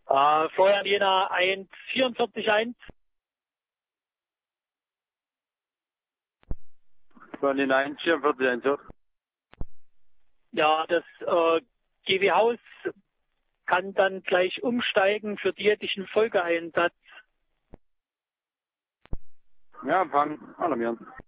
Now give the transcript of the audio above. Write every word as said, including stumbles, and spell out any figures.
Äh, Florian Jena eins vierundvierzig eins. Von den eins vierundvierzig eins. Ja, das äh, G W Haus kann dann gleich umsteigen für diätischen Folgeeinsatz. Ja, Empfang. Alarmieren.